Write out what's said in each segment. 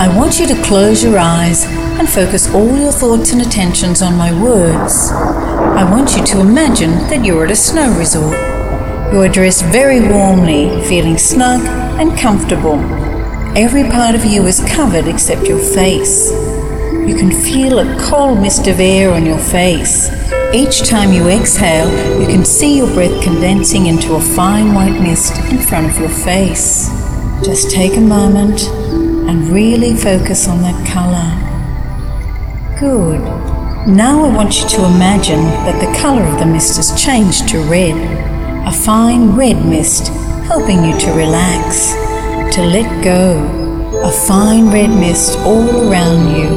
want you to close your eyes and focus all your thoughts and attentions on my words. I want you to imagine that you're at a snow resort. You are dressed very warmly, feeling snug and comfortable. Every part of you is covered except your face. You can feel a cold mist of air on your face. Each time you exhale, you can see your breath condensing into a fine white mist in front of your face. Just take a moment and really focus on that color. Good. Now I want you to imagine that the color of the mist has changed to red. A fine red mist helping you to relax, to let go. A fine red mist all around you.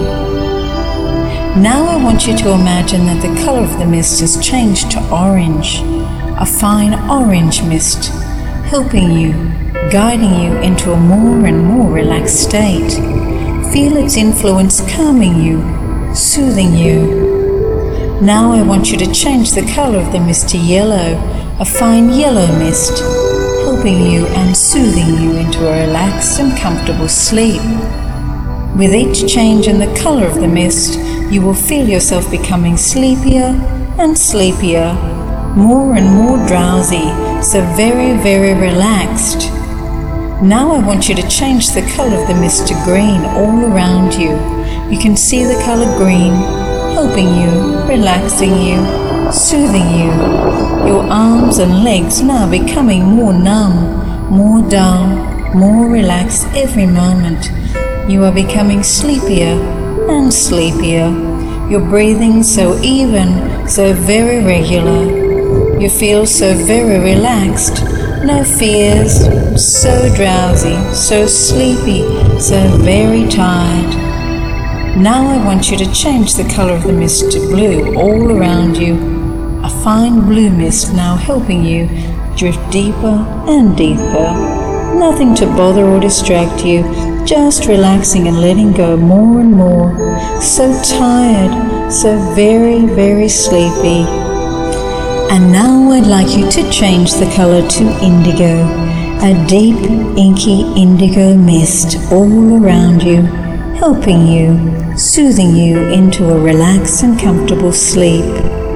Now I want you to imagine that the color of the mist has changed to orange. A fine orange mist helping you, guiding you into a more and more relaxed state. Feel its influence calming you, soothing you. Now I want you to change the color of the mist to yellow, a fine yellow mist, helping you and soothing you into a relaxed and comfortable sleep. With each change in the color of the mist, you will feel yourself becoming sleepier and sleepier, more and more drowsy, so very, very relaxed. Now I want you to change the color of the mist to green all around you. You can see the color green, helping you, relaxing you, soothing you. Your arms and legs now becoming more numb, more dull, more relaxed every moment. You are becoming sleepier and sleepier. Your breathing so even, so very regular. You feel so very relaxed. No fears, so drowsy, so sleepy, so very tired. Now I want you to change the color of the mist to blue all around you. A fine blue mist now helping you drift deeper and deeper. Nothing to bother or distract you, just relaxing and letting go more and more. So tired, so very, very sleepy. And now I'd like you to change the color to indigo, a deep, inky indigo mist all around you, helping you, soothing you into a relaxed and comfortable sleep.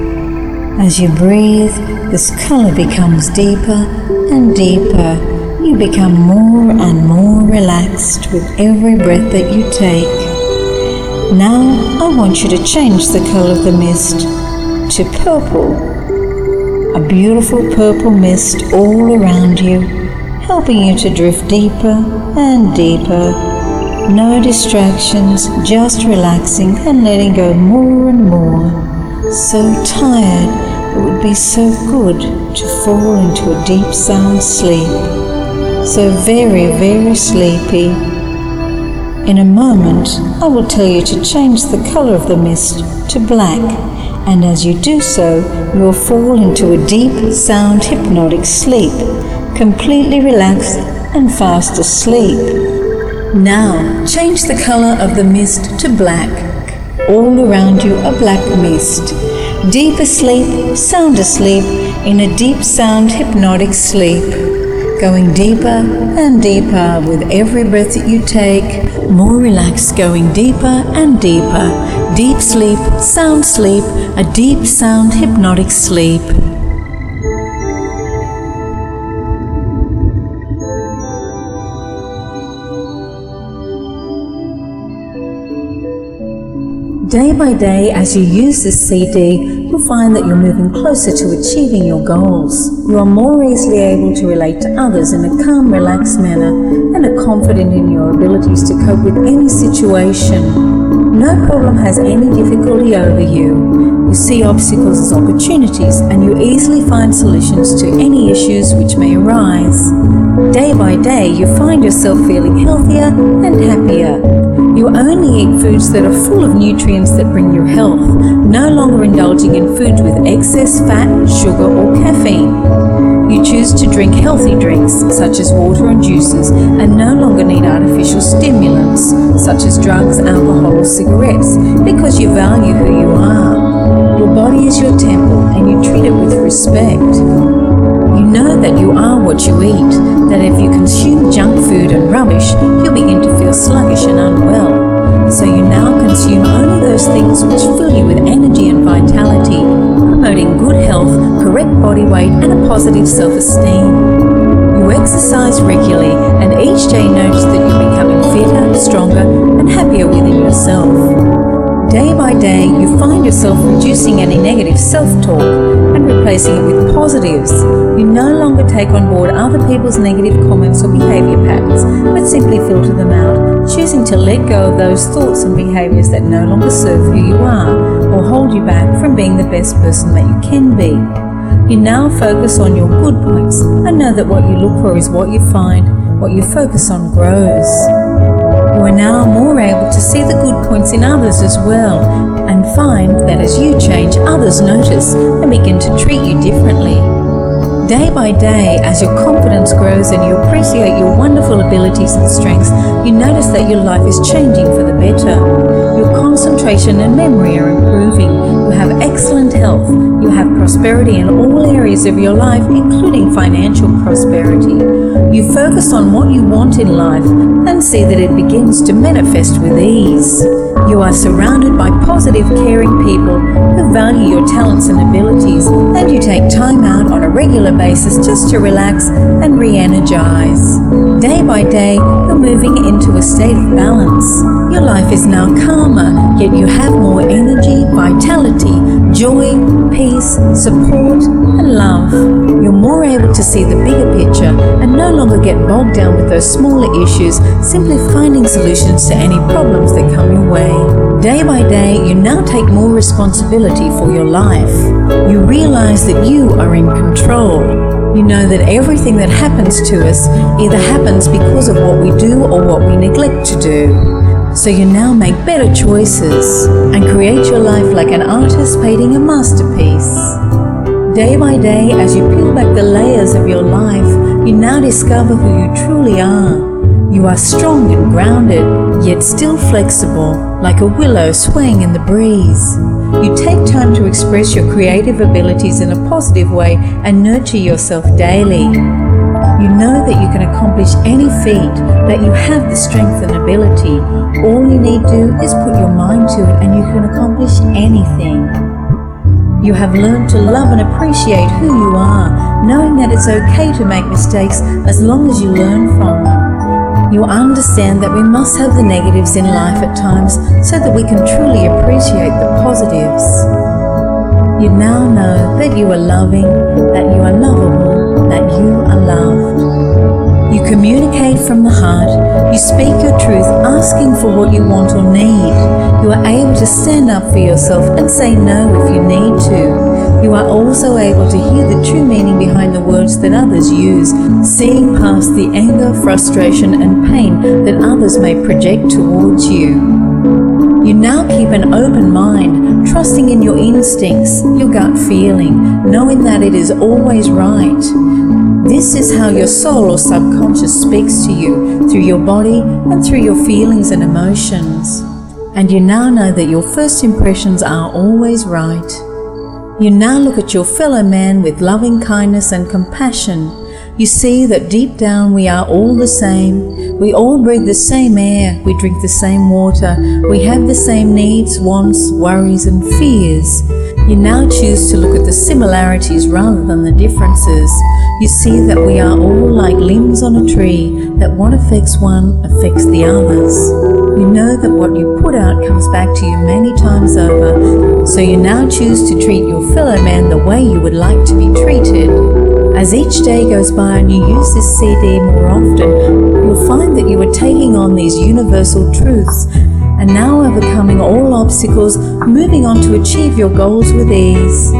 As you breathe, this color becomes deeper and deeper. You become more and more relaxed with every breath that you take. Now I want you to change the color of the mist to purple. A beautiful purple mist all around you, helping you to drift deeper and deeper. No distractions, just relaxing and letting go more and more. So tired, it would be so good to fall into a deep sound sleep. So very, very sleepy. In a moment, I will tell you to change the color of the mist to black. And as you do so, you will fall into a deep, sound, hypnotic sleep, completely relaxed and fast asleep. Now, change the color of the mist to black. All around you, a black mist. Deep asleep, sound asleep, in a deep, sound, hypnotic sleep. Going deeper and deeper with every breath that you take, more relaxed, going deeper and deeper. Deep sleep, a deep sound hypnotic sleep. Day by day, as you use this CD, you'll find that you're moving closer to achieving your goals. You are more easily able to relate to others in a calm, relaxed manner and are confident in your abilities to cope with any situation. No problem has any difficulty over you. You see obstacles as opportunities and you easily find solutions to any issues which may arise. Day by day, you find yourself feeling healthier and happier. You only eat foods that are full of nutrients that bring you health, no longer indulging in foods with excess fat, sugar or caffeine. You choose to drink healthy drinks such as water and juices and no longer need artificial stimulants such as drugs, alcohol or cigarettes because you value who you are. Your body is your temple and you treat it with respect. You know that you are what you eat, that if you consume junk food and rubbish, you'll begin to feel sluggish and unwell. consume only those things which fill you with energy and vitality, promoting good health, correct body weight, and a positive self-esteem. You exercise regularly, and each day notice that you're becoming fitter, stronger, and happier within yourself. Day by day, you find yourself reducing any negative self-talk and replacing it with positives. You no longer take on board other people's negative comments or behavior patterns, but simply filter them out, choosing to let go of those thoughts and behaviors that no longer serve who you are or hold you back from being the best person that you can be. You now focus on your good points and know that what you look for is what you find, what you focus on grows. You are now more able to see the good points in others as well, and find that as you change, others notice and begin to treat you differently. Day by day, as your confidence grows and you appreciate your wonderful abilities and strengths, you notice that your life is changing for the better. Your concentration and memory are improving. You have excellent health. You have prosperity in all areas of your life, including financial prosperity. You focus on what you want in life and see that it begins to manifest with ease. You are surrounded by positive, caring people who value your talents and abilities, and you take time out on a regular basis just to relax and re-energize. Day by day, you're moving into a state of balance. Your life is now calmer, yet you have more energy, vitality, joy, peace, support, and love. You're more able to see the bigger picture and no longer get bogged down with those smaller issues, simply finding solutions to any problems that come your way. Day by day, you now take more responsibility for your life. You realize that you are in control. You know that everything that happens to us either happens because of what we do or what we neglect to do. So you now make better choices and create your life like an artist painting a masterpiece. Day by day, as you peel back the layers of your life, you now discover who you truly are. You are strong and grounded, yet still flexible, like a willow swaying in the breeze. You take time to express your creative abilities in a positive way and nurture yourself daily. You know that you can accomplish any feat, that you have the strength and ability. All you need to do is put your mind to it and you can accomplish anything. You have learned to love and appreciate who you are, knowing that it's okay to make mistakes as long as you learn from them. You understand that we must have the negatives in life at times so that we can truly appreciate the positives. You now know that you are loving, that you are lovable, that you are loved. You communicate from the heart. You speak your truth, asking for what you want or need. You are able to stand up for yourself and say no if you need to. You are also able to hear the true meaning behind the words that others use, seeing past the anger, frustration, and pain that others may project towards you. You now keep an open mind, trusting in your instincts, your gut feeling, knowing that it is always right. This is how your soul or subconscious speaks to you, through your body and through your feelings and emotions. And you now know that your first impressions are always right. You now look at your fellow man with loving kindness and compassion. You see that deep down we are all the same. We all breathe the same air, we drink the same water, we have the same needs, wants, worries and fears. You now choose to look at the similarities rather than the differences. You see that we are all like limbs on a tree, that what affects one affects the others. You know that what you put out comes back to you many times over, so you now choose to treat your fellow man the way you would like to be treated. As each day goes by and you use this CD more often, you'll find that you are taking on these universal truths and now overcoming all obstacles, moving on to achieve your goals with ease.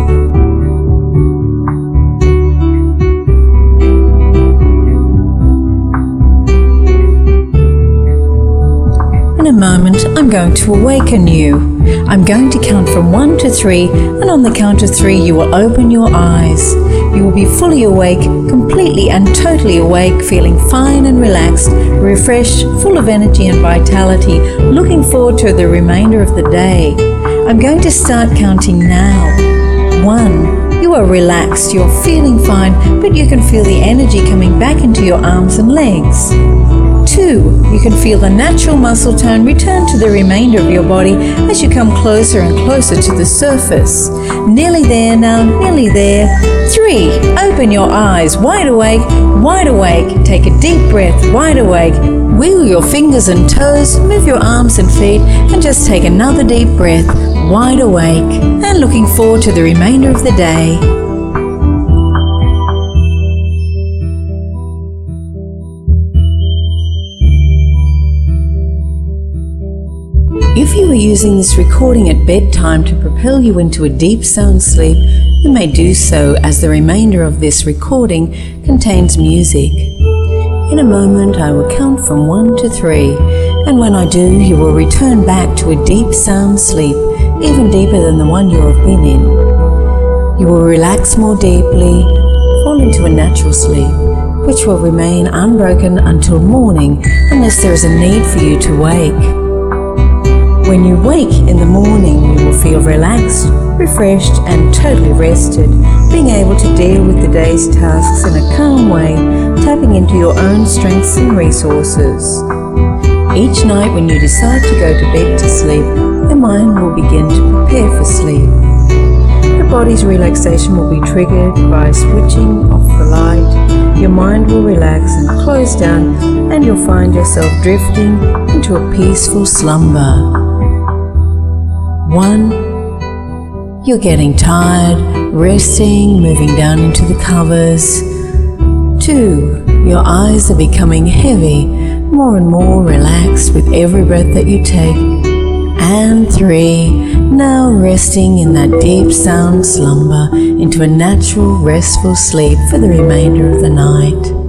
In a moment, I'm going to awaken you. I'm going to count from 1 to 3, and on the count of 3, you will open your eyes. You will be fully awake, completely and totally awake, feeling fine and relaxed, refreshed, full of energy and vitality, looking forward to the remainder of the day. I'm going to start counting now. 1. You are relaxed, you're feeling fine, but you can feel the energy coming back into your arms and legs. 2. 2. You can feel the natural muscle tone return to the remainder of your body as you come closer and closer to the surface. Nearly there now, nearly there. 3. Open your eyes, wide awake, wide awake. Take a deep breath, wide awake. Wiggle your fingers and toes, move your arms and feet, and just take another deep breath, wide awake, and looking forward to the remainder of the day. If you are using this recording at bedtime to propel you into a deep sound sleep, you may do so as the remainder of this recording contains music. In a moment I will count from 1 to 3, and when I do, you will return back to a deep sound sleep, even deeper than the one you have been in. You will relax more deeply, fall into a natural sleep, which will remain unbroken until morning unless there is a need for you to wake. When you wake in the morning, you will feel relaxed, refreshed, and totally rested, being able to deal with the day's tasks in a calm way, tapping into your own strengths and resources. Each night when you decide to go to bed to sleep, your mind will begin to prepare for sleep. Your body's relaxation will be triggered by switching off the light. Your mind will relax and close down, and you'll find yourself drifting into a peaceful slumber. 1. You're getting tired, resting, moving down into the covers. 2. Your eyes are becoming heavy, more and more relaxed with every breath that you take. And 3. Now resting in that deep sound slumber into a natural, restful sleep for the remainder of the night.